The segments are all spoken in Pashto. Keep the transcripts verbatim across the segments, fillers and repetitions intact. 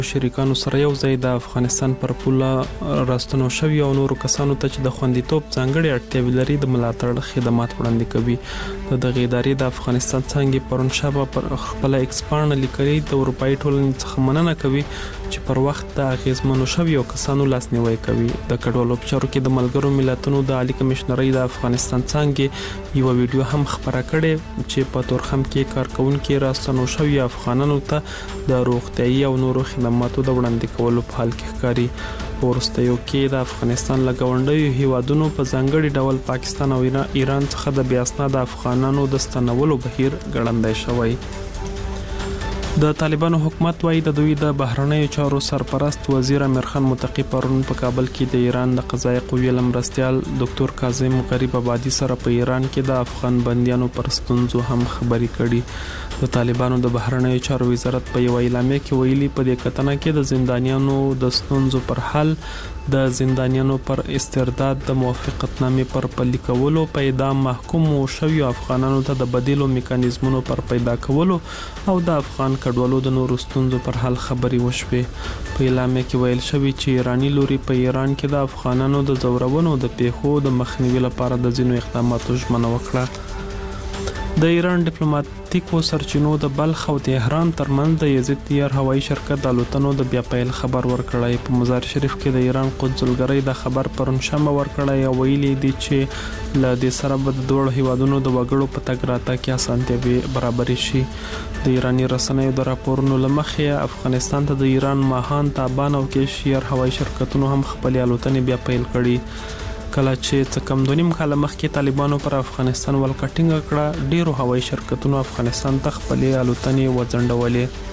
شریکانو سره یو ځای د افغانستان پر پوله راستنو شوی او نورو کسانو ته چې د خوندیتوب ځانګړي اړتیاوې لري د ملاتړ خدمات وړاندې کوي. د دغه ادارې د افغانستان څنګه پرون شابه پر خپل ایکسپانډ لیکلي د اروپאי ټولنې څخه مننه کوي چې پر وخت د اغیزمنو شوی او کسانو لاسنیوي کوي. د کډوالو چارو کې د ملګرو ملتونو د عالی کمشنرۍ د افغانستان څنګه یو ویډیو هم خبره کړې چې په تورخم کې کارکونکو راستنو شوی افغانانو ته د روغتيایي او نورو خدماتو د وړاندې کولو په حال کې ښکاري. ورستیو کې د افغانستان لګاونډیو هیوادونو په ځانګړي ډول پاکستان او ایران څخه د بیا اسناد افغانانو د ستنولو بهیر ګړندی شوی. د طالبانو حکومت وايي د دوی د بهرنیو چارو سرپرست وزیر امیر خان متقی پرون په کابل کې د ایران د قضایي قوې لمرستیال ډاکټر کاظم غریب آبادی سره په ایران کې د افغان بندیانو پر ستونزو هم خبري کړي. د طالبانو د بهرنیو چارو وزارت په یو اعلامیه کې ویلي په دې کتنه کې د زندانیانو د ستونزو پر حل، د زندانیانو پر استرداد، د موافقتنامې پر پلي کولو، په اعدام محکوم شویو افغانانو ته د بدیلو میکانیزمونو پر پیدا کولو او د افغان کډوالو د نورو ستونزو پر حل خبري وشوې. په اعلامیه کې ویل شوی چې ایرانی لوري په ایران کې د افغانانو د زورونو د پیښو د مخنیوي لپاره د ځینو اقداماتو ژمنه وکړه. د ایران ډیپلوماټیکو سرچینو د بلخ او تهران ترمنځ د یزید تیار هوایي شرکت د الوتنو د بیا پیل خبر ورکړی. په مزار شریف کې د ایران قونسلګرۍ د خبر پرون شنبه ورکړی او ویلي دي چې له دې سره به د دوه هیوادونو د وګړو په تګ راتګ کې اسانتیاوې برابرې شي. د ایرانی رسنیو د راپورونو لمخې افغانستان ته د ایران ماهان، تابان او کیشیر هوایي شرکتونو هم خپل الوتنې بیا پیل کړي. کله چې څه کم دونیم کال مخکې طالبانو پر افغانستان ولکټینګ کړه، ډیرو هوایي شرکتونو افغانستان ته خپل الوتنې وځنډولې.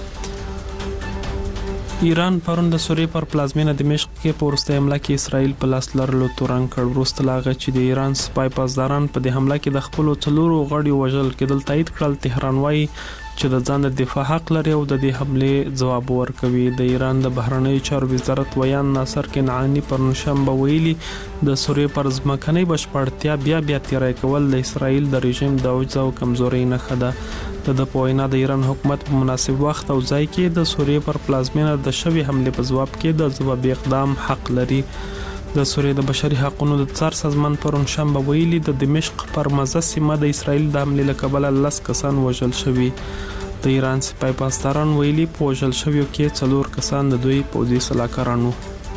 ایران پرون د سوریې پر پلازمینه دمشق کې په وروستي حمله کې اسرائیل په لاس لرلو تورن کړ. وروسته لاغه چې د ایران سپای پاسداران په دې حمله کې د خپل څلورو غړي وژل کېدل تایید کړل. تهران وايي چې د ځان د دفاع حق لري او د دې حمله جواب ورکوي. د ایران د بهرنیو چارو وزارت ویان ناصر کنعانی پرون شنبه ویلي د سوریې پر ځمکنۍ بشپړتیا بیا بیا تیری کول د اسرائیل د رژیم د عجز او کمزوري نښه ده. د په وینا د ایران حکومت په مناسب وخت او ځای کې د سوریې پر پلازمینه د شوی حمله په ځواب کې د ځوابي اقدام حق لري. د سوریې د بشري حقوقو د څار سازمان پرون شنبه ویلي د دمشق پر مزه سیمه د اسرائیل د حمله لکبله لس کسان وژل شوي. د ایران سپای پاسداران ویلي په وژل شویو کې څلور کسان د دوی پوځي سلاکارانو.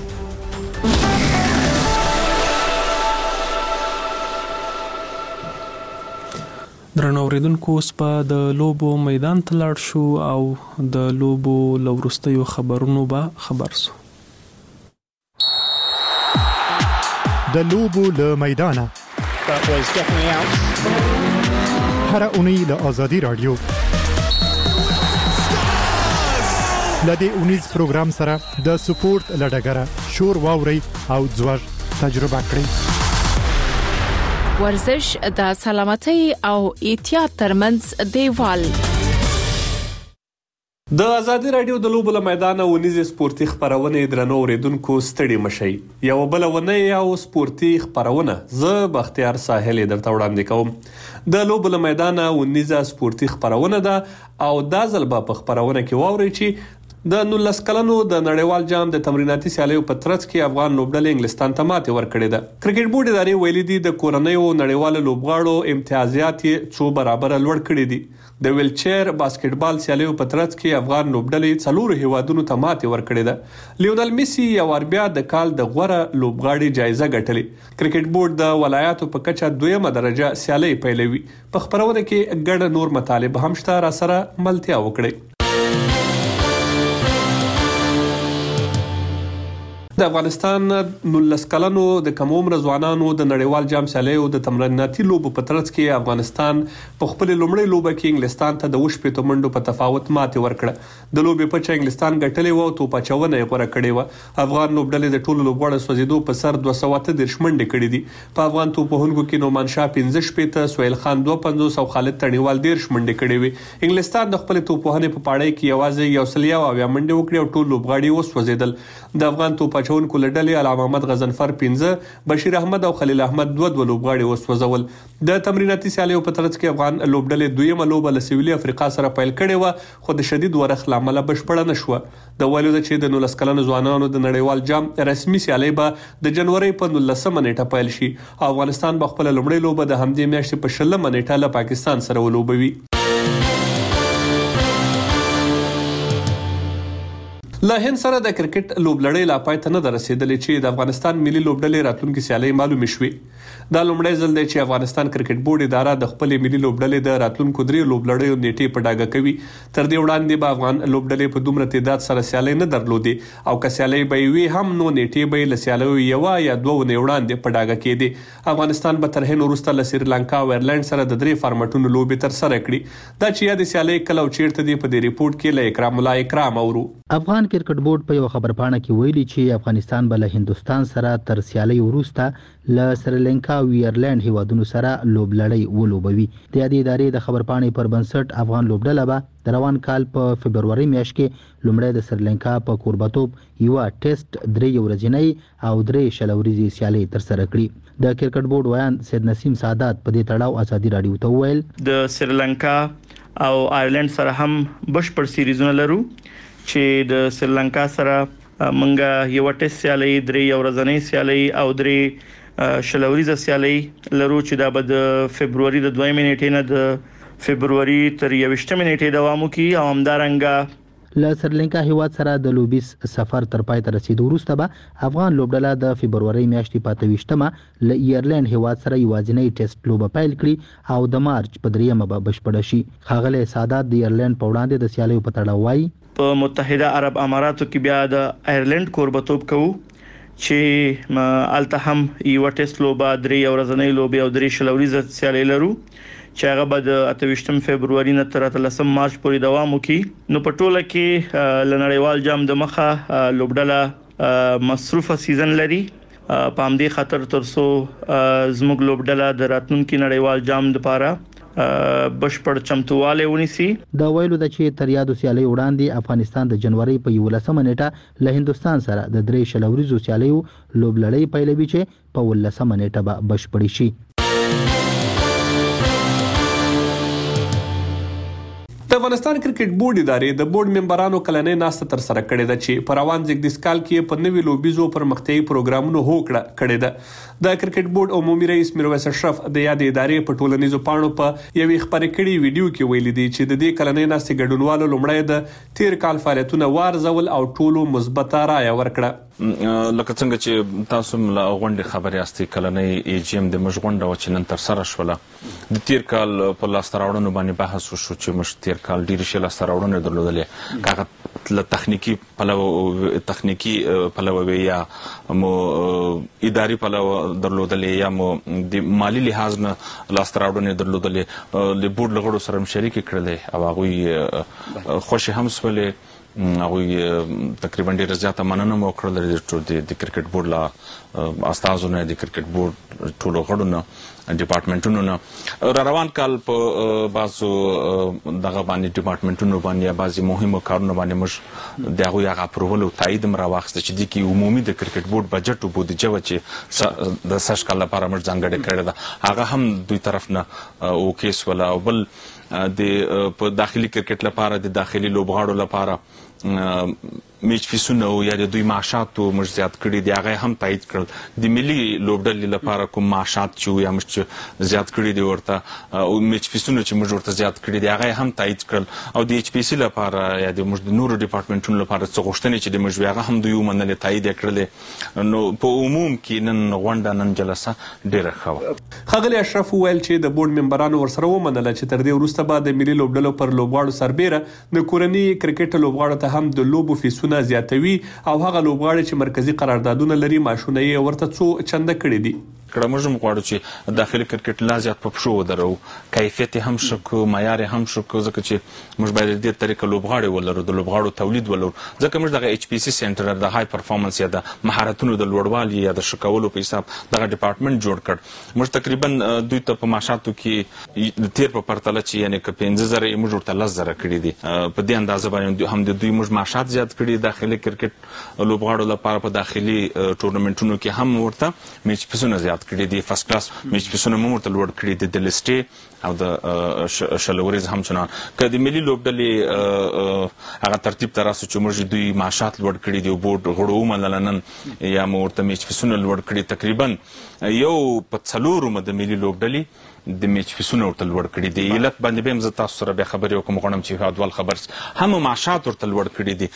درنو اوریدونکو، اوس په د لوبو میدان ته لاړ شو او د لوبو لورستیو خبرونو به خبر سو. د لوبو له میدانه هر اونۍ له آزادی رادیو لدې اونیز پروګرام سره د سپورت لډګره شور واوري او ځوړ تجربه کړئ. ورزش د سلامتۍ او احتیاط ترمنځ دیوال. د آزادی رادیو د لوبو له میدانه ونیزې سپورتي خبرونه درنو اوریدونکو ستړي مشي. یو بل ونه یو سپورتي خبرونه زه بختیار ساحل درته وړاندې کوم. د لوبو له میدانه ونیزه سپورتي خبرونه ده او دا ځل په خبرونه کې واوري چې د نولس کلنو د نړیوال جام د تمریناتي سیالیو په ترڅ کې افغان لوبډلې انګلستان ته ماتې ورکړې ده. کرکټ بورډ ادارې ویلي دي د کورنیو نړیوال لوبغاړو امتیازات څو برابر لوړ کړي دي. د ویلچیر باسکټبال سیالیو په ترڅ کې افغان لوبډلې څلور هیوادونو ته ماتې ورکړې ده. لیونل میسی یو اربیا د کال د غوره لوبغاړي جایزه ګټلې. کرکټ بورډ د ولایاتو په کچه دویمه درجه سیالي پیلوي. په خبرونه کې ګڼ نور مطالب هم شته، را سره ملتیا وکړي. د افغانستان نولس کلنو د کم عمر ځوانانو د نړیوال جام سیالیو د تمریناتي لوبو په ترڅ کې افغانستان په خپل لومړی لوبه کې انګلستان ته د وشپې تومنډو په تفاوت ماتې ورکړه. د لوبې په چا انګلستان ګټلې و او توپاچونه یې غوړه کړې و. افغان لوبډلې د ټولو لوبغاړو سوځیدو په سر دوه سوه اته دېرش منډې کړې دي. په افغان توپوهونکو کې نومان شاه پنځه شپېته، سهیل خان دوه پنځوس او خالد تڼیوال دېرش منډې کړې وي. انګلستان د خپل توپوهنې په پاړۍ کې یوازې یو سل یو اویا منډې وکړې او ټول لوبغاړي وسوځیدل. د افغان توپاچو اچونکو لډلې علامه محمد غزنفر پنځه، بشیر احمد او خلیل احمد دوه دوه لوبغاړي وسوځول. د تمریناتي سیالیو په ترڅ کې افغان لوبډلې دویمه لوبه له سویلي افریقا سره پیل کړې و، خو د شدید ورخ لامل بشپړه نشوه. د ویلو د چې د نولس کلنو ځوانانو د نړیوال جام رسمي سیالي به د جنوري په نولسمه نیټه پیل شي. افغانستان به خپل لومړی لوبه د همدې میاشتې په شلمه نیټه له پاکستان سره ولوبوي. له هند سره د کرکټ لوبلړۍ لا پای ته نه رسیدلې چې د افغانستان ملي لوبډلې راتلونکي سیالي معلومه شوې. دا لومړی ځل دی چې افغانستان کرکټ بورډ اداره د خپل ملي لوبډلې د راتلونکو درې لوبلړیو نیټې په ډاګه کوي. تر دې وړاندې به افغان لوبډلې په دومره تعداد سره سیالي نه درلودې او که سیالي به وي هم نو نیټې به له سیالیو یو یا دوه نه وړاندې په ډاګه کېدي. افغانستان به تر هند وروسته له سریلانکا او ایرلند سره د درې فارمټونو لوبې تر سره کړي. دا چې یا د سیالي کله او چیرته دی په دې ریپورت کې له اکرام الله اکرام اورو. افغان کرکټ بورډ په یو خبرپاڼه کې ویلي چې افغانستان به له هندستان سره تر سیالي وروسته له سریلانکا او ایرلند هیوادونو سره لوبلړۍ ولوبوي. د دې ادارې د خبرپاڼې پر بنسټ افغان لوبډله به د روان کال په فبروري میاشت کې لومړی د سریلانکا په کوربتوب یو ټیسټ درې ورځنۍ او درې شلوريزي سیالي تر سره کړي. د کرکټ بورډ ویان سید نسیم سعادت په دې تړاو ازادي رادیو ته ویل د سریلانکا او ایرلند سره هم بشپړ سیریزونه لرو چې د سریلانکا سره منګه یو ټیسټ سیالي درې ورځنۍ سیالي او درې شلوريزه سیالي لرو چې دا به د فبرवरी د دویمې نیټې نه د فبرवरी تر یوشتمې نیټې دوام وکړي او همدارنګه له سریلانکا هیواد سره د لوبیس سفر تر پای ته رسیدو وروسته به افغان لوبډله د فبرवरी میاشتې په اتهشتمه له ایرلند هیواد سره یوازینی ټیسټ لوبه پیل کړي او د مارچ په دریمه به بشپړ شي. ښاغلی سعادت د ایرلند په وړاندې د سیالیو په تړاو وایي په متحده عرب اماراتو کې بیا د ایرلند کوربتوب کوو چې الته هم یو ټیسټ لوبه درې ورځنۍ لوبه او درې شلوريزه سیالي لرو چې هغه به د اتهشتم فبرवरी نه تر اتلسم مارچ پورې دوام وکړي. نو په ټوله کې لنړیوال جام د مخه لوبډله مصروفه سیزن لري. په همدې خاطر ترڅو زموږ لوبډله د راتلونکي نړیوال جام لپاره بشپړ چمتواله ونیسي. دا ویلو د چې تر یادو سیالي وړاندې افغانستان د جنوري په یولسمه نیټه له هندستان سره د درې شلوريزو سیالیو لوبلړۍ پیلوي چې په ولسمه نیټه به بشپړ شي. د افغانستان کرکټ بورډ ادارې د بورډ ممبرانو کلنۍ ناسته تر سره کړې ده چې په روان زیږدیز کال کې په نوي لوبیزو پرمختیايي پروګرامونو هوکړه کړې ده. د کرکټ بورډ عمومي رئیس میرویس اشرف د یاد ادارې په ټولنیزو پاڼو په یوې خبرې کړې ویډیو کې ویلي دی چې د دې کلنۍ ناستې ګډونوالو لومړی د تیر کال فعالیتونه وارزول او ټولو مثبته رائے ورکړه. لکه څنګه چې تاسو مله غونډه خبري استي کلنۍ ای جی ام د مشغونډه و چې نن تر سره شوله. د تیر کال په لاس راوړنو باندې بحث وشو چې مش تیر کال ډیر شي لاس راوړنه درلودلې کاغه له تخنیکی پلو تخنیکی پلو یا مو اداري پلو درلودلې یا مو د مالی لحاظ نه لاس راوړنه درلودلې د بورډ لغړو سره شریک کړل او هغه خوشي هم سولې هغه تقریبا ډیر زیاته مننه مو کړل د کرکټ بورډ لا استازونه د کرکټ بورډ ټولو غړو نه ډپارټمنټونو نه را روان کال په بازو دغه باندې ډپارټمنټونو باندې بازي مهمه کارونه باندې مش دغه یو اپروول او تایید مر واخست چې د کی عمومي د کرکټ بورډ بجټ او بودیجه و چې د سش کال لپاره مر ځانګړی کړی دا هغه هم دوی طرف نه او کیس ولا او بل د په داخلي کرکټ لپاره د داخلي لوبغاړو لپاره میچ فیسونه او یا د دوی معاشات او مش زیات کړي دی هغه هم تایید کړل. د ملي لوبډلې لپاره کوم معاشات چې یا مش زیات کړي دی ورته او میچ فیسونه چې مش ورته زیات کړي دی هغه هم تایید کړل او د ایچ پی سی لپاره یا د مش د نورو ډپارټمنټونو لپاره څه غوښتنې چې د مش هغه هم دوی ومنل تایید کړل. نو په عموم کې نن غونډه نن جلسه ډیره ښه. ښاغلی اشرف ویل چې د بورډ ممبرانو ورسره ومنل چې تر دې وروسته به د ملي لوبډلو پر لوبغاړو سربېره د کورني کرکټ لوبغاړو ته هم د لوبو فیسونه زیاتوي او هغه لوبغاړي چې مرکزی قراردادونه لري ماشونه یې ورته څو چنده کړي دي. کړه. موږ هم غواړو چې داخلي کرکټ لا زیات په پښو ودرو، کیفیت هم ښه کړو، معیار هم ښه کړو، ځکه چې موږ باید دې طریقه لوبغاړي ولرو، د لوبغاړو تولید ولرو. ځکه موږ دغه ایچ پی سی سنټر د های پرفارمنس یا د مهارتونو د لوړوالي یا د ښه کولو په حساب دغه ډپارټمنټ جوړ کړ. موږ تقریبا دوی ته په معاشاتو کې د تیر په پرتله چې یعنې که پنځه زره موږ ورته لس زره کړي دي، په دې اندازه باندې هم د دوی موږ معاشات زیات کړي داخلي کرکټ لوبغاړو لپاره. په داخلي ټورنمنټونو کې هم ورته میچ فیسونه زیات کړي دي، فرست کلاس میچ فیسونه هم ورته لوړ کړي دي، د لیسټې او د شلوريز هم چنان. که د ملي لوبډلې هغه ترتیب ته راسو چې موږ دوی معاشات لوړ کړي دي، بورډ غړو ومنله نن یا مو ورته میچ فیسونه لوړ کړي. تقریبا یو په څلورو د ملي لوبډلې د میچ فیسونه ورته لوړ کړي دي. علت باندې به هم زه تاسو سره بیا خبرې وکړم، غواړم چې هیوادوال خبر هم معاشات ورته لوړ کړي دي.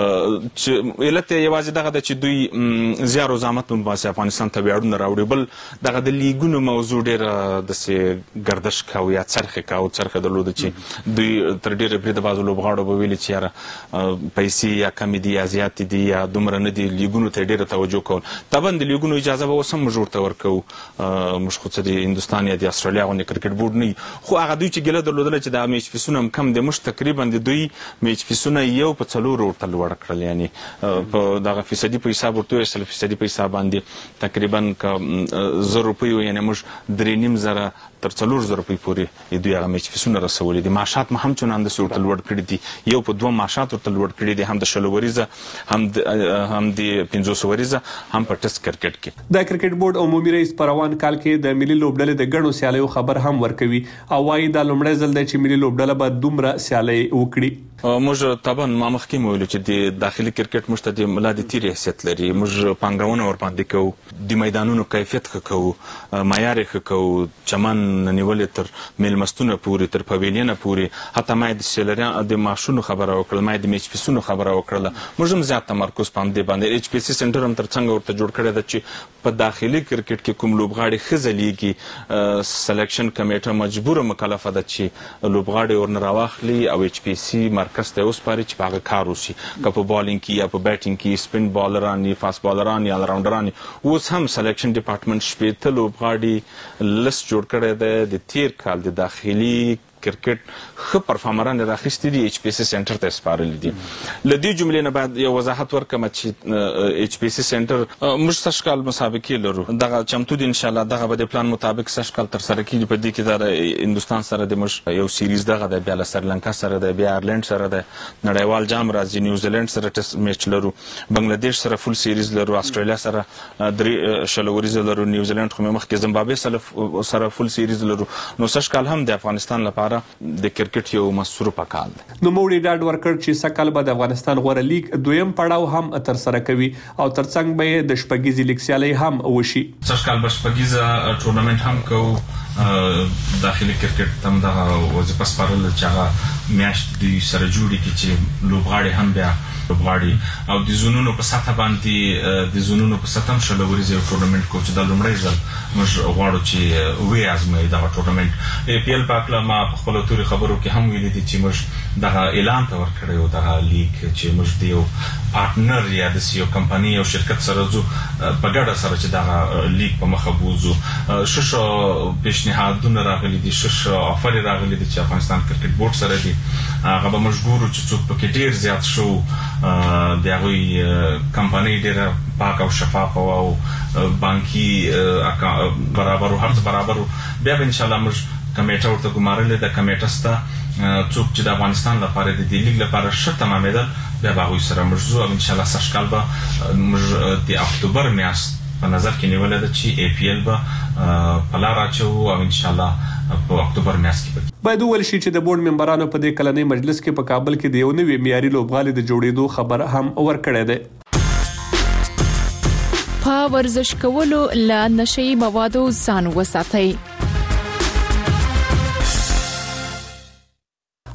چې علت یوازې دغه ده چې دوی زیار و زحمت په باسي افغانستان ته ویاړونه راوړي. بل دغه د لیګونو موضوع ډېره داسې ګردش کاوه یا څرخې کاوه، څرخه درلوده چې دوی تر ډېرې بریده بعضو لوبغاړو به ویلي چې یاره پیسې یا کمې دي یا زیاتې دي یا دومره نه دي، لیګونو ته یې ډېره توجه کول. طبعا د لیګونو اجازه به اوس هم موږ ورته ورکوو، موږ خو څه د هندوستان یا د استرالیا غوندې کرکټ بورډ نه وي، خو هغه دوی چې ګیله درلودله چې دا میچ فیسونه هم کم دي، موږ تقریبا د دوی میچ فیسونه یو په څلورو ورته لوړ کړل. یعنې په دغه فیصدي په حساب ورته وویل سل فیصدي په حساب باندې تقریبا که زر روپۍ وي، یعنې موږ درې نیم زره تر څلور زره روپۍ پورې دوی هغه میچ فیسونه رسولي دي. معاشات هم چندان داسې ورته لوړ کړي دي، یو په دوه معاشات ورته لوړ کړي دي، هم د شلو وریزه هم هم د پنځوس وریزه هم په ټیسټ کرکټ کې. د کرکټ بورډ عمومي رئیس په روان کال کې د ملي لوبډلې د ګڼو سیالیو خبر هم ورکوي او وايي دا لومړی ځل دی چې ملي لوبډله به دومره سیالۍ وکړي. موږ طبعا ما مخکې مو ویلو چې د داخلي کرکټ موږ ته د ملا د تیر حیثیت لري، موږ پانګونه ورباندې کوو، د میدانونو کیفیت ښه کوو، معیار یې ښه کوو، چمن نیولې تر میلمستونه پورې تر پویلینه پورې. حتی ما د سیلریان د معاشونو خبره وکړل، ما د میچ فیسونو خبره وکړله. موږ هم زیات تمرکز په همدې باندې ایچ پی سی سنټر هم تر څنګه ورته جوړ کړی ده چې په داخلي کرکټ کې کوم لوبغاړي ښه ځلیږي، سلیکشن کمیټه مجبوره مکلفه ده چې لوبغاړي ورنه راواخلي او ایچ پی سی مرکز ته وسپاري چې په هغه کار وشي، که په بالینګ کې یا په بیټینګ کې سپین بالران یا فاست بالران یا الراونډران. اوس هم سلیکشن ډپارټمنټ شپېته لوبغاړي لست جوړ کړی دی د تیر کال د داخلي کرکټ ښه پرفارمران راخیستي دي، ایچ پی سی سنټر ته سپارلي دي. له دې جملې نه باید یو وضاحت ورکړم چې ایچ پی سی سنټر موږ سږ کال مسابقې لرو، دغه چمتو دي انشاءالله، دغه به د پلان مطابق سږ کال ترسره کېږي. په دې کې د هندوستان سره د موږ یو سیریز دغه دی، بیا له سریلنکا سره دی، بیا آیرلینډ سره دی، نړیوال جام راځي، نیوزیلینډ سره ټیسټ میچ لرو، بنګلادیش سره فول سیریز لرو، استرالیا سره درې شلو وریزه لرو، نیوزیلینډ خو مخکې زمبابوې سره فول سیریز لرو. نو سږ کال هم د افغانستان لپاره د کرکټ یو مصروفه کال دی. نو موږ ډاډ ورکړ چې سکل به د افغانستان غوړه لیګ دویم پړاو هم تر سره کوي او ترڅنګ به د شپږیزې لیګ سیالۍ هم وشي. سږ کال به شپږیزه ټورنمنټ هم کوو، داخلي کرکټ هم دغه وظیفه سپارل چې هغه میاشت دوی سره جوړې کړي چې لوبغاړي هم بیا لوبغاړي او د زونونو په سطح باندې د زونونو په سطح هم شلو وریزه یو ټورنمنټ کوو چې دا لومړی ځل موږ غواړو چې وی ازمایي دغه ټورنمنټ. ای پی ایل په هکله ما په خپلو تورې خبرو کې هم ویلي دي چې موږ دغه اعلان ته ورکړی و دغه لیګ چې موږ د یو پارټنر یا داسې یو کمپنۍ یو شرکت سره ځو په ګډه سره چې دغه لیګ په مخه بوځو. ښه ښه پیشنهادونه راغلي دي، ښه ښه افرې راغلي دي چې افغانستان کرکټ بورډ سره دي، هغه به موږ ګورو چې څوک پکې ډېر زیات شو، د هغوی کمپنۍ ډېره پاک او شفاف او بانکي برابر هر څه برابر. بیا به انشاءالله موږ کمیټه ورته ګمارلې ده، کمیټه سته څوک چې د افغانستان لپاره د دې لیګ لپاره ښه تمامېدل، بیا به هغوی سره موږ ځو او انشاءالله سږ کال به موږ د اکتوبر میاشت په نظر کې نیولې ده چې ای پی ایل به په لار اچوو او انشاءالله په اکتوبر میاشت کې به باید وویل شي چې د بورډ ممبرانو په دې کلنۍ مجلس کې په کابل کې د یو نوي معیاري لوبغالي د جوړېدو خبر هم ورکړی دی. په ورزش کولو له نشئی موادو ځان وساتئ.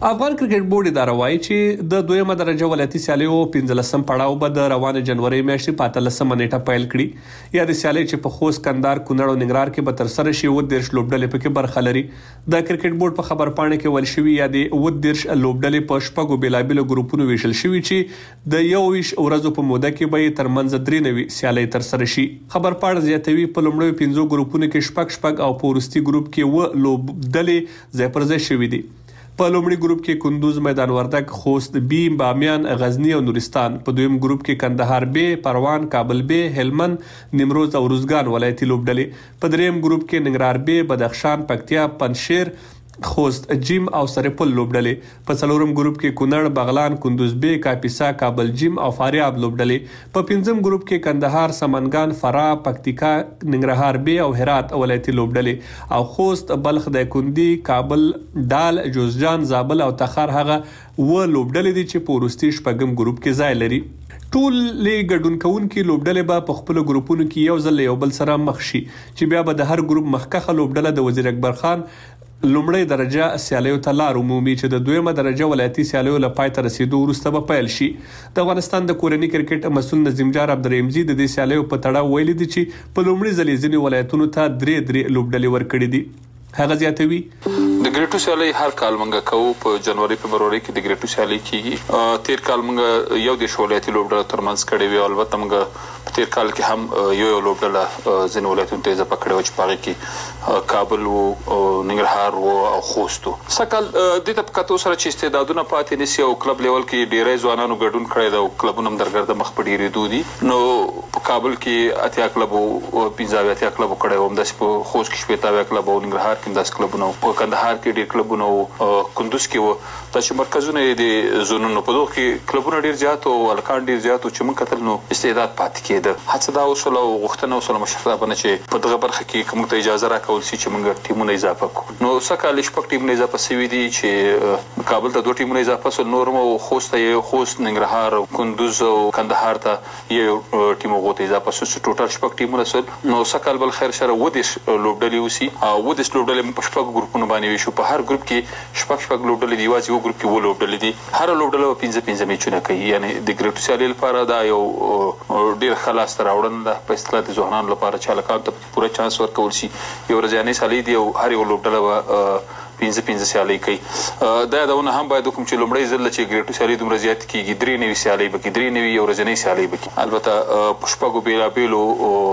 افغان کرکټ بورډ اداره وايي چې د دویمه درجه ولایتي سیالیو پنځلسم پړاو به د روانه جنوري میاشتې په اتلسمه نیټه پیل کړي. یا د سیالي چې په خوست، کندهار، کونړ او ننګرهار کې به تر سره شي اووه دېرش لوبډلې پکې برخه لري. د کرکټ بورډ په خبرپاڼه کې ویل شوي یا د اووه دېرش لوبډلې په شپږو بېلابېلو ګروپونو ویشل شوي چې د یو ویش ورځو په موده کې به ترمنځ درې نوي سیالي تر سره شي. خبرپاڼه زیاتوي په لومړیو پنځو ګروپونو کې شپږ شپږ او په وروستي ګروپ کې اووه لوبډلې ځای پر ځای شوي دي. په لومړي ګروپ کې کندوز، میدان وردګ، خوست بی، بامیان، غزنی او نورستان. په دویم ګروپ کې کندهار بی، پروان، کابل بی، هلمند، نیمروز او روزګان ولایتي لوبډلې. په دریم ګروپ کې ننګرهار بی، بدخشان، پکتیا، پنجشیر، خوست جیم او سرپل لوبډلې. په څلورم ګروپ کې کونړ، بغلان، کندوز بی، کاپیسا، کابل جیم او فاریاب لوبډلې. په پنځم ګروپ کې کندهار، سمنګان، فراه، پکتیکا، ننګرهار بی او هرات ولایتي لوبډلې. او خوست، بلخ، دایکندي، کابل، ډال، جوزجان، زابل او تخار هغه و لوبډلې دي چې په وروستي شپږم ګروپ کې ځای لري. ټول لې ګډون کوونکي لوبډلې به په خپل ګروپونو کې یو ځل یو بل سره مخ شي چې بیا به د هر ګروپ مخکخه لوبډله د وزیر اکبر خان لومړی درجه سیالیو ته لار ومومي چې د دویمه درجه ولایتي سیالیو له پای ته رسیدو وروسته به پیل شي. د افغانستان د کورني کرکټ مسؤل نظیم جار عبدالرحیمزي د دې سیالیو په تړاو ویلي دي چې په لومړي ځل ځینې ولایتونو ته درې درې لوبډلې ورکړې دي. هغه زیاتوي د ګریټو سیالي هر کال منګه کوو په جنوري فبروري کې د ګریټو سیالي کیږي. تیر کال منګه یو د شولایتي لوبډله ترمنځ کړې وی. البته منګه په تیر کال کې هم یو یو لوبډله ځین ولایتونو ته ځپه کړې و چې پاره کې کابل او ننګرهار او خوست. سکل د ته په کتو سره چې استعدادونه پاتې نشي او کلب لیول کې ډېرې ځوانانو ګډون کړی دا او کلبونه هم درګرده مخ په ډېرې دودي. نو په کابل کې اتیا کلب او پنځه اتیا کلب کړی و، هم د خوست کې شپږ کلب او ننګرهار کې داس کلبونه او کندهار کې ډېر کلبونه او کندوز کې و. دا چې مرکزونه د زونونو په دوه کې کلبونه ډېر زیات او الکان ډېر زیات او چې موږ کتل نو استعداد پاتې کېده. هڅه دا وشول او غوښتنه وشول مشرتابه چې په دغه برخه کې کوم ته اجازه راکول شي چې موږ ټیمونه اضافه کړو. نو سکه شپږ ټیمونه اضافه شوي دي چې کابل ته دوه ټیمونه اضافه شول، نور مو خوست ته خوست، ننګرهار او کندوز او کندهار ته یو ټیم غوته اضافه شو، ټوټل شپږ ټیمونه شول. نو سکه بل خیر سره ودیش لوبډلې وسی او ودیش لوبډلې په شپږ ګروپونو باندې وشو. په هر ګروپ کې شپږ شپږ لوبډلې دی، واځي یو ګروپ کې و لوبډلې دي. هر لوبډله پنځه پنځه میچونه کوي. یعنی د ګریټو سیالي لپاره دا یو ډیر خلاص راوړنه ده په اصطلاح د ځوانانو لپاره چې هلکانو ته پوره چانس ورکول شي. یو ورځنی سیالي دی او هر یو لوبډله پنځه پنځه سیالي کوي. دا یادونه هم باید وکړم چې لومړی ځل چې ګریټو سیالي دومره زیات کېږي درې نوي سیالۍ به کړي، درې نوي یو ورځنۍ سیالۍ به کړي. البته په شپږو بېلابېلو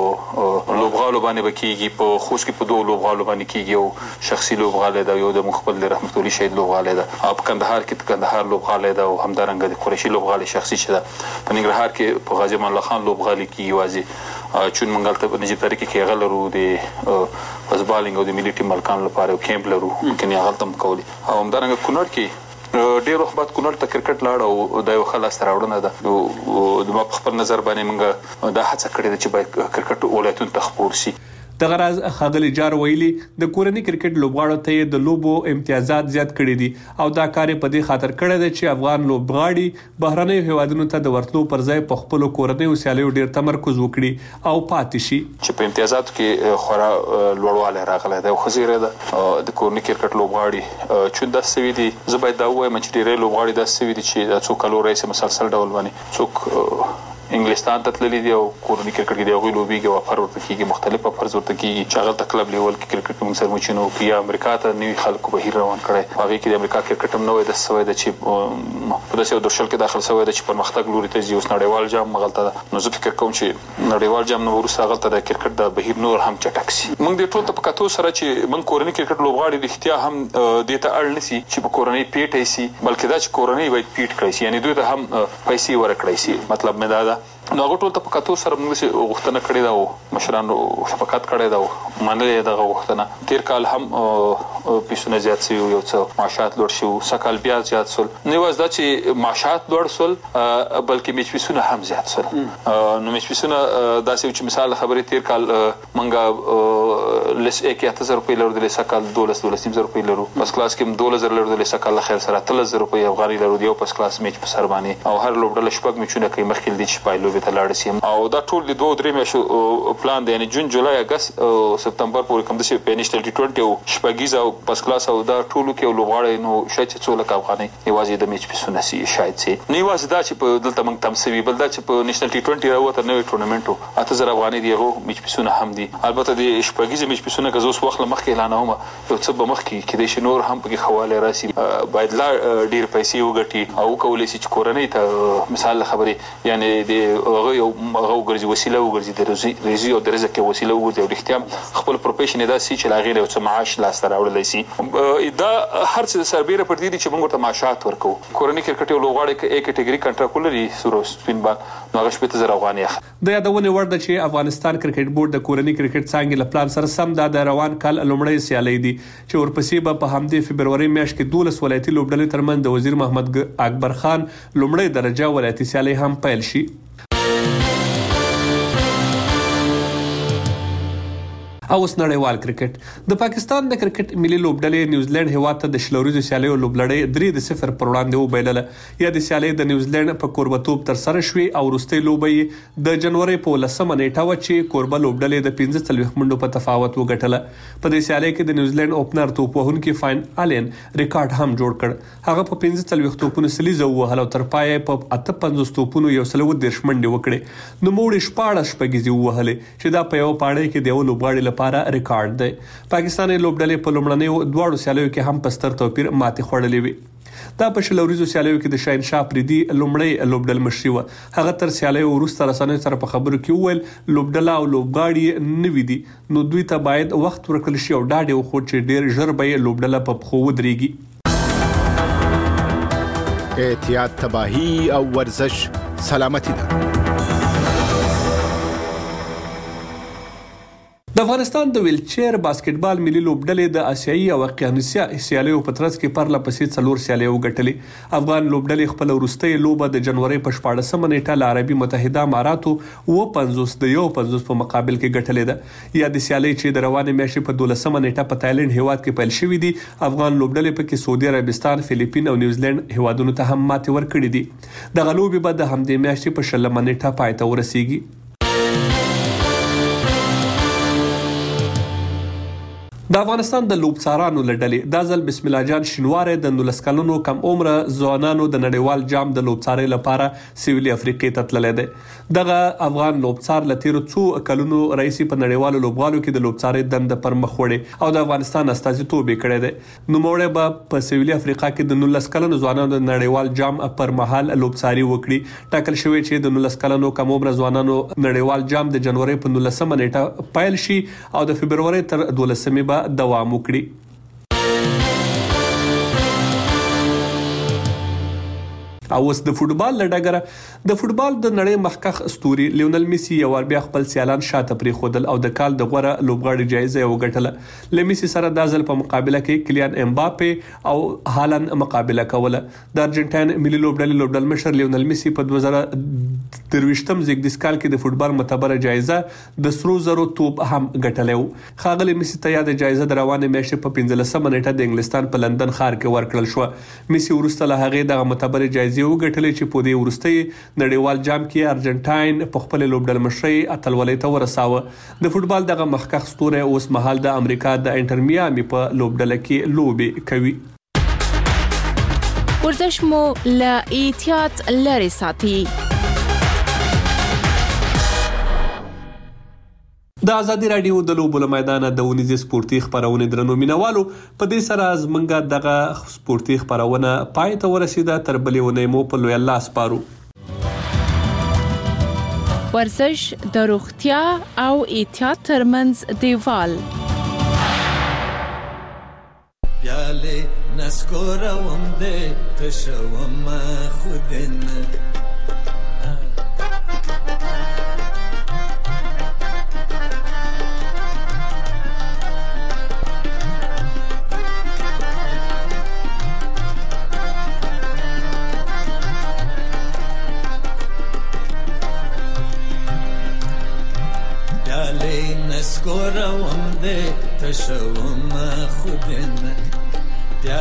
لوبغالو باندې به کېږي. په خوست کې په دوو لوبغالو باندې کېږي، یو شخصي لوبغالی ده، یو د موږ خپل د رحمت الله شهید لوبغالی ده. په کندهار کې د کندهار لوبغالی ده او همدارنګه د قریشي لوبغالی شخصي چې ده. په ننګرهار کې په غازي امان الله خان لوبغالي کېږي واځي. چون موږ هلته په نجیب تاریخي کې هغه لرو د فزبالینګ او د ملي ټیم ملکانو لپاره یو کیمپ لرو، ممکن یې هغلته هم کولی. او همدارنګه کونړ کې ډېر وخت بعد کونړ ته کرکټ لاړ او دا یو ښه لاسته راوړنه ده. زما په خپل نظر باندې موږ دا هڅه کړې ده چې باید کرکټ ولایتونو ته خپور شي. دغه راز ښاغلي جار ویلي د کورني کرکټ لوبغاړو ته د لوبو امتیازات زیات کړي دي او دا کار په دې خاطر کړی دی چې افغان لوبغاړي بهرنیو هیوادونو ته د ورتلو پر ځای په خپلو کورنیو سیالیو ډېر تمرکز وکړي او پاتې شي. چې په امتیازاتو کې خورا لوړوالی راغلی دی او ښه زیری ده د کورني کرکټ لوبغاړي. چون داسې شوي دي، زه باید دا ووایم چې ډېری لوبغاړي داسې شوي دي چې دا څو کالو راهیسې مسلسل ډول باندې څوک انګلستان ته تللي دي او کورني کرکټ کې د هغوی لوبېږي او افر ورته کېږي، مختلف افرز ورته کېږي چې هغلته کلب لیول کې کرکټ موږ سره مچینو وکړي. یا امریکا ته نوي خلکو بهیر روان کړی، په هغې کې د امریکا کرکټ هم نوی داسې شوی ده چې په داسې یو درشل کې داخل شوی ده چې پرمختګ لوري ته ځي. اوس نړیوال جام هغلته ده. نو زه فکر کوم چې نړیوال جام نه وروسته هغلته د کرکټ د بهیر نور هم چټک شي. موږ دې ټول ته په کتو سره چې موږ کورني کرکټ لوبغاړي رښتیا هم دې ته اړ نه سي چې په کورنۍ پیټی سي، بلکې دا چې کورنۍ باید پیټ کړی سي، یعنې دوی ته هم پیسې ورکړی سي. مطلب مې دا ده. نو هغه ټول ته په کتو سره موږ داسې غوښتنه کړې ده او مشرانو شفقت کړی ده او منلې یې دغه غوښتنه. تېر کال هم پیسونه زیات شوي یو څه معاشات لوړ شوي، سږ کال بیا زیات شول. نه یوازې دا چې معاشات لوړ شول بلکې میچ پیسونه هم زیات شول. نو میچ پیسونه داسې چې مثال خبرې تېر کال موږ لس ا کې اته زره روپۍ لرودلې، سږ کال دولس دولس نیم زره روپۍ لرو. فسټ کلاس کې هم دولس زره لرودلې، سږ کال له خیر سره اتلس زره روپۍ افغانۍ لرو د یو فسټ کلاس میچ په سر باندې. او هر لوبډله شپږ میچونه کوي، مخکې له دې چې پایلوبې ته لاړ شي او دا ټول د دوه درې میاشتو پلان دی یعنی جون جولای اگست او سپتمبر پورې کوم د پینشتل ټي ټوئنټي او شپږیزه او پس کلاس او دا ټول کې لوبغاړي نو شاید څو لک افغاني یوازې د میچ پیسونه سي شاید سي نه یوازې دا چې په دلته موږ تمسوي بل دا چې په نېشنل ټي ټوئنټي راوته نوې ټورنمنټ اته زره افغاني دی هغه میچ پیسونه هم دي البته د شپږیزه میچ پیسونه که زوس وخت مخکې اعلانوم یو څه به مخکې کې د شنور هم په حواله راسي باید لا ډیر پیسې وګټي او کولای شي چې کورنۍ ته مثال خبرې یعنی د هغه یو هغه ګرځي وسیله وګرځي د رزي او د رزق وسیله وګرځي او اختیار خپل پروفیشن دا سي چې لاغې له څه معاش لاس راوړل شي دا هر څه سربېره پر دې چې موږ ته معاشات ورکو کورنۍ کرکټ یو لوغاړي کې یک کټګوري کنټراکټ لري سورو سپین بال نو هغه شپږ زره افغاني د یادونه ورده چې افغانستان کرکټ بورډ د کورنۍ کرکټ څنګه له پلان سره سم د روان کال لومړی سیالي دي چې ورپسې به په همدې فبرवरी میاشت کې دولس ولایتي لوبډلې ترمن د وزیر محمد اکبر خان لومړی درجه ولایتي سیالي هم پیل شي او اوس نړیوال کرکټ د پاکستان د کرکټ ملي لوبډلې نیوزیلند هیواد ته د شلوريزو سیالیو لوبلړۍ درې د صفر پر وړاندې وبایلله یا د سیالۍ د نیوزیلند په کوربتوب تر سره شوې او وروستۍ لوبې د جنوري په لسمه نیټه و چې کوربه لوبډلې د پنځه څلوېښت منډو په تفاوت وګټله په دې سیالۍ کې د نیوزیلند اوپنر توپ وهونکي فاین الن ریکارډ هم جوړ کړ هغه په پنځه څلوېښت توپونو سلیزه وهله او تر پایه په اته پنځوس توپونو یو سل و دېرش منډې وکړې نو موږ شپاړس شپږیزې وهلې چې دا په یو پاړې کې د یو لوبغاړي لپاره ریکارډ دی پاکستاني لوبډلې په لومړنیو دواړو سیالیو کې هم پستر توپیر ماتې خوړلې وي دا په شلوريزو سیالیو کې د شاهنشاه پریدي لومړی لوبډل مشري و هغه تر سیالیو وروسته رسنیو سره په خبرو کې وویل لوبډله او لوبغاړي نوي دي نو دوی ته باید وخت ورکړل شي او ډاډ وخور چې ډیر ژر به لوبډله په پخو ودرېږي احتیاط تباہی او ورزش سلامتی ده د افغانستان د ویلچیر باسکټبال ملي لوبډلې د آسیایي او اقیانوسیا سیالیو په ترڅ کې پرله پسې څلور سیالۍ وګټلې افغان لوبډلې خپل وروستۍ لوبه د جنوري په شپاړسمه نیټه له عربي متحده اماراتو و پنځوس د یو پنځوس په مقابل کې ګټلې ده یا د سیالۍ چې د روانې میاشتې په دولسمه نیټه په تایلند هیواد کې پیل شوې دي افغان لوبډلې په کې سعودي عربستان فلیپین او نیوزیلند هیوادونو ته هم ماتې ورکړې دي د غلوبې بعد د همدې میاشتې په شلمه نیټه پای ته ورسیږي د افغانستان د لوبڅارانو لړلې د ځل بسم الله جان شینواره د نولس کلونو کم عمره ځوانانو د نړیوال جام د لوبڅارۍ لپاره سویلي افریقې ته تللی دی دغه افغان لوبڅار له تیرو څو کلونو رئیس په نړیوالو لوبغالو کې د لوبڅارۍ دنده پر مخ وړي او د افغانستان استازیتوب یې کړی دی نوموړی به په سویلي افریقا کې د نولس کلونو ځوانانو د نړیوال جام پر مهال لوبڅاري وکړي ټاکل شوی چې د نولس کلونو کم عمره ځوانانو نړیوال جام د جنوري په نولسمه نیټه پیل شي او د فبرवरी تر دولسمې دوام وکړي او اوس د فوتبال لډګره د فوتبال د نړۍ مخکخ اسطوري لیونل میسي یو بیا خپل سیالان شاته پری خودل او د کال د غوړه لوبغاړي جایزه وګټله لمیسي سره د ځل په مقابله کې کلیان امباپه او هالند مقابله کوله د ارجنټاین ملي لوبډلې لوبډل مشر لیونل میسي په دوه زره درويشتم زیګدیس کال کې د فوتبال معتبره جایزه د سرو زرو توپ هم ګټلې خاغلی میسي ته یاد جایزه د روانه میاشتې په پنځلسمه نیټه د انګلستان په لندن ښار کې ورکړل شو میسي ورسته له هغه د معتبره جایزه یو غټلې چې په دې ورستۍ نړیوال جام کې ارجنټاین په خپل لوبډل مشري اتلولۍ ته ورساوه د فوتبال دغه مخکخ ستوره اوس مهال د امریکا د انټر میامي په لوبډل کې لوبي کوي ورزش مو له احتیاط لري ساتي د ازادي رادیو د لوبو له میدانه د ونیزي سپورتي خبرونه درنو مینوالو په دې سره زمونږه دغه سپورتي خبرونه پای ته ورسیده تر بلې ونې مو په لوی الله سپارو ورزش د روغتیا او احتیاط ترمنځ دیوال پیاله نسکوروم دې تشوم خودنه نسکوروم دې تشوم خودنه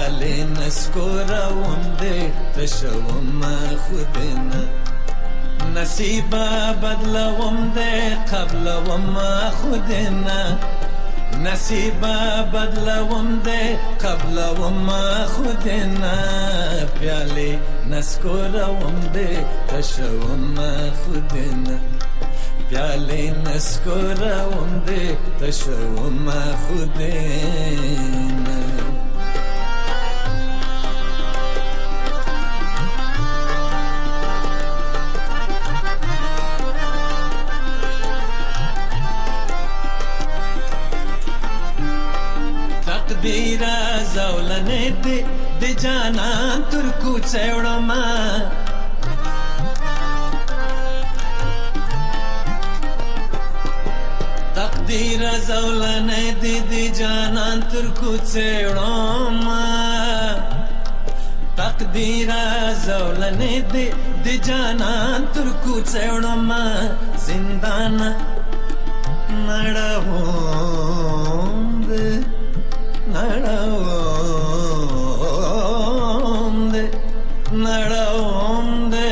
پیاله نسکوروم دې تشوم خودنه نصیب بدلوم ده قبلوم خودنا نصیب بدلوم ده قبلوم خودنا پیاله نسکورم ده تشوم خودنا پیاله نسکورم ده تشوم خودنا تقدیره زولنه دی دی جانان ترکو چیوڑم تقدیره زولنه دی دی جانان ترکو چیوڑم تقدیره زولنه دی دی جانان ترکو چیوڑم زندان نڑوم دی نڑوم دے نڑوم دے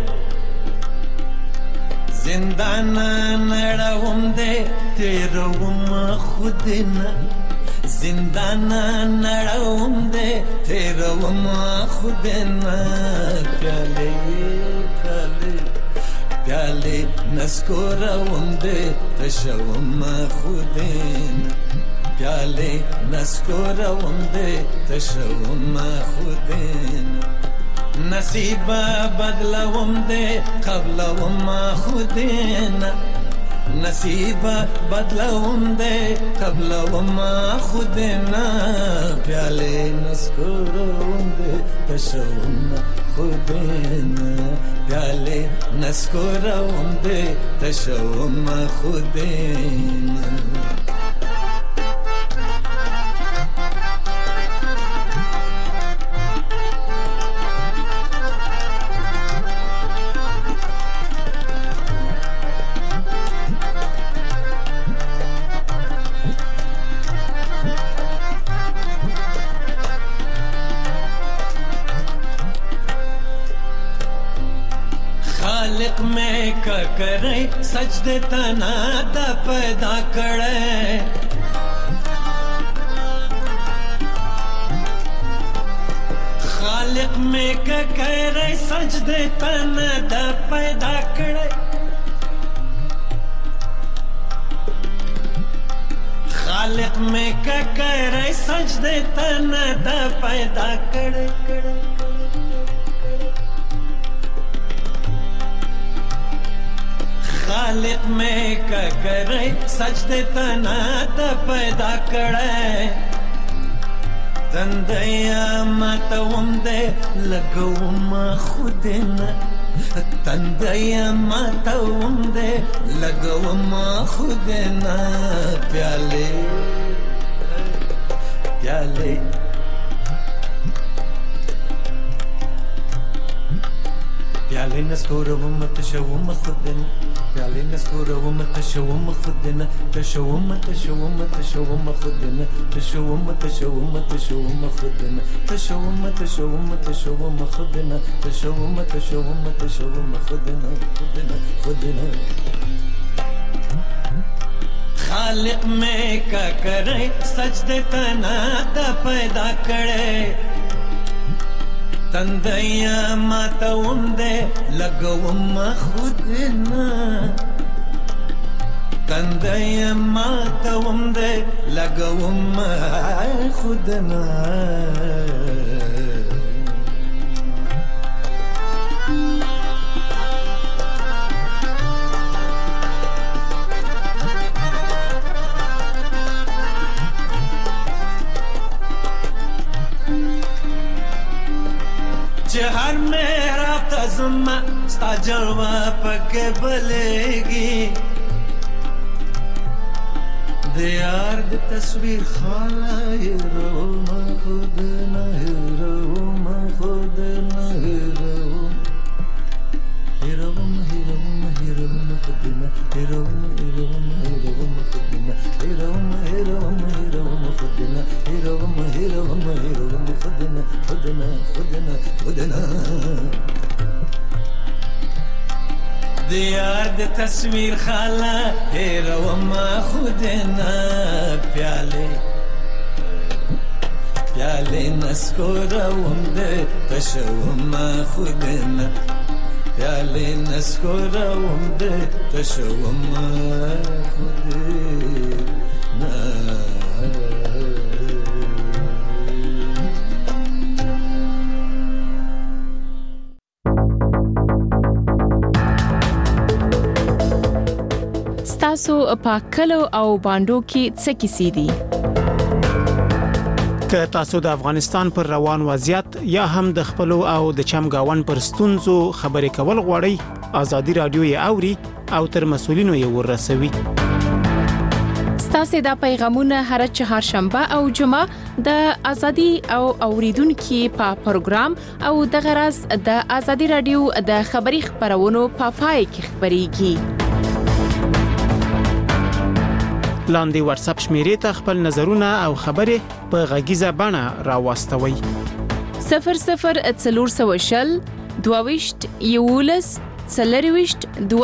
زندان نڑوم دے تیروم خودنا زندان نڑوم دے تیروم خودنا پیالے پیالے پیالے نسکوروم دے تشوم خودنا پیاله نسکورم ده تشوم خودین نصیب بدلوم ده قبلوم خودین نصیب بدلوم ده قبلوم خودین پیاله نسکورم ده تشوم خودین پیاله نسکورم ده تشوم خودین خالق میں کا کرے سجدے تنا دا پیدا کرے خالق میں کا کرے سجدے تنا دا پیدا کرے خالق میں کا کرے سجدے تنا دا پیدا کرے کرے خالق میں کا کرے سجدے تنا تا پیدا کرے تندیا ماتوم دے لگوم خودنا تندیا ماتوم دے لگوم خودنا پیالے پیالے پیالے نسکوروم تشوم خودنا پیالے نسکوروم تشوم خودنا تشوم تشوم تشوم خودنا تشوم تشوم تشوم خودنا تشوم تشوم تشوم خودنا تشوم تشوم تشوم خودنا خودنا خودنا خالق میں کا کرے سجدے تنا دا پیدا کرے تندیا ماتوم دے لگوم خودنا تندیا ماتوم دے لگوم خودنا हर मेरा तज़मा स्ता जलवा पके बलेगी दियार दी तस्वीर खाला हीरो मा खुद न हीरो मा खुद न हीरो हीरो हीरो हीरो खुद न हीरो हीरो हीरो खुद न हीरो हीरो हीरो खुद न हीरो हीरो हीरो खुद न खुद न खुद न खुद न دیار د تصویر خاله هیرو ما خودنا پیاله پیاله نسکورم ده تشوم خودنا پیاله نسکورم ده تشوم خودنا تاسو په کلو او باندو کې څه کیسې دي؟ که تاسو د افغانستان پر روان وضعیت یا هم د خپل او د چمګاون پر ستونزو خبرې کول غواړئ، ازادي رادیو یې اوري او تر مسولینو یې ورسوي. ستاسو د پیغامونه هر چهارشنبه او جمعه د ازادي او اوریدونکو په پروګرام او د غرض د ازادي رادیو د خبري خبرونو په پای کې خبريږي. لاندې واتس اپ شمیرې ته خپل نظرونه او خبرې په غږیزه بڼه راوستوي. صفر صفر څلور سوه شل دوه ویشت یولس څلرویشت